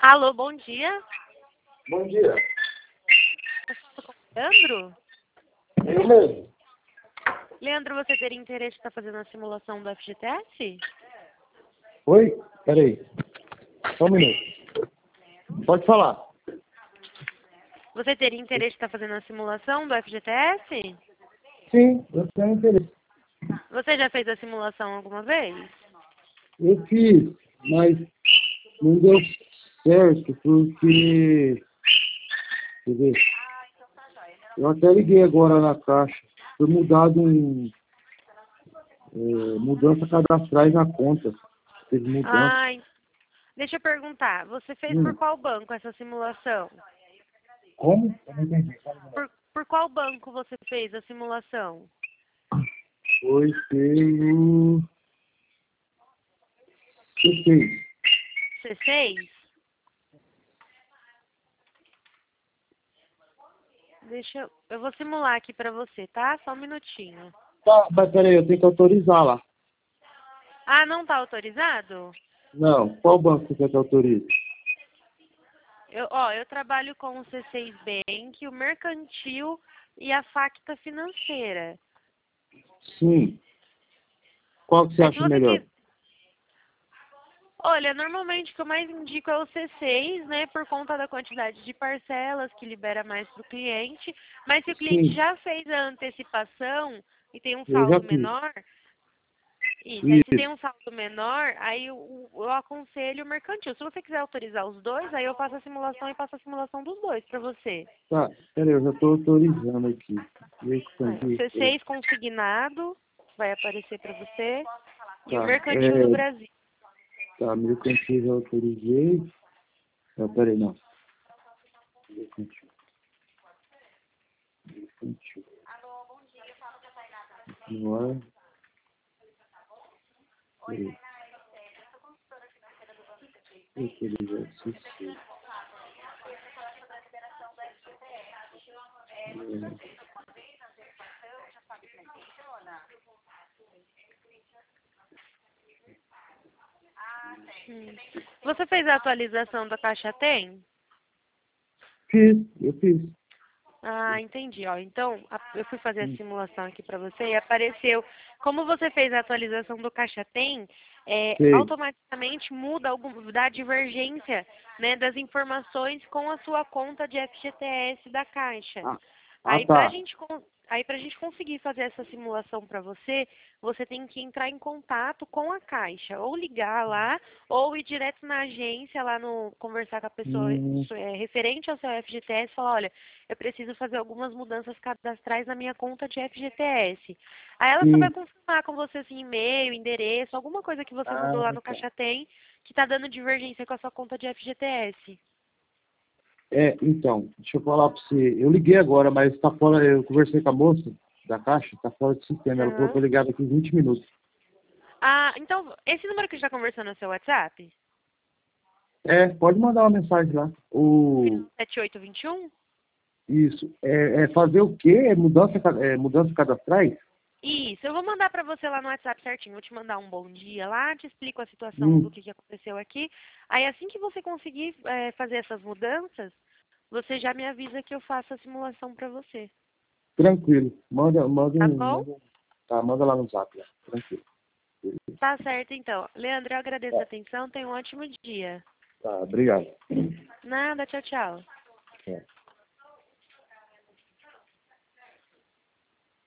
Alô, bom dia. Bom dia. Leandro? Eu mesmo. Leandro, você teria interesse em estar fazendo a simulação do FGTS? Oi? Peraí. Só um minuto. Pode falar. Você teria interesse em estar fazendo a simulação do FGTS? Sim, eu tenho interesse. Você já fez a simulação alguma vez? Eu fiz, mas não deu certo porque... Quer ver? Eu até liguei agora na Caixa. Foi mudado mudança cadastrais na conta. Teve mudança. Ai, deixa eu perguntar. Você fez por qual banco essa simulação? Como? Eu não entendi. Por qual banco você fez a simulação? Foi pelo... C6. C6? Eu vou simular aqui pra você, tá? Só um minutinho. Tá, mas peraí, eu tenho que autorizar lá. Ah, não tá autorizado? Não, qual banco você quer que autorize? Eu trabalho com o C6 Bank, o Mercantil e a Facta Financeira. Sim. Qual que você Aí se acha você melhor? quis... Olha, normalmente o que eu mais indico é o C6, né? Por conta da quantidade de parcelas que libera mais para o cliente. Mas se o cliente Sim, já fez a antecipação e tem um eu já saldo fiz. menor, aí se tem Isso. um saldo menor, aí eu aconselho o mercantil. Se você quiser autorizar os dois, aí eu faço a simulação e passo a simulação dos dois para você. Tá, peraí, eu já estou autorizando aqui. E aí, O C6 consignado vai aparecer para você e o tá, mercantil do Brasil. tá, mercantil já autorizei. Não, peraí, não. Mercantil. Mercantil. Continuar. Peraí. Autorizar, CC. Você fez a atualização da Caixa Tem? Eu fiz. Ah, entendi. Ó, então, eu fui fazer a simulação aqui para você e apareceu. Como você fez a atualização do Caixa Tem, Sei. automaticamente muda dá divergência, né, das informações com a sua conta de FGTS da Caixa. Ah, Aí para tá. gente, aí pra gente conseguir fazer essa simulação para você, você tem que entrar em contato com a Caixa, ou ligar lá, ou ir direto na agência lá no conversar com a pessoa Hum, referente ao seu FGTS e falar, olha, eu preciso fazer algumas mudanças cadastrais na minha conta de FGTS. Aí ela só vai sim. confirmar com você assim, e-mail, endereço, alguma coisa que você mudou Ah, lá no tá. Caixa Tem que está dando divergência com a sua conta de FGTS. Então, deixa eu falar para você. Eu liguei agora, mas tá fora. Eu conversei com a moça da Caixa, tá fora de sistema. Ela falou que Aham. eu ligava aqui em 20 minutos. Ah, então, esse número que a gente está conversando é o seu WhatsApp? Pode mandar uma mensagem lá. Final 7821? Isso. Fazer o quê? Mudança cadastrais? Isso, eu vou mandar para você lá no WhatsApp certinho. Vou te mandar um bom dia lá, te explico a situação do Hum, que aconteceu aqui. Aí assim que você conseguir fazer essas mudanças, você já me avisa que eu faço a simulação para você. tranquilo. Manda, Tá bom? manda lá no zap. Lá. Tranquilo. Tá certo então. Leandro, eu agradeço a atenção. Tenha um ótimo dia. Tá, obrigado. Nada, tchau, tchau. É.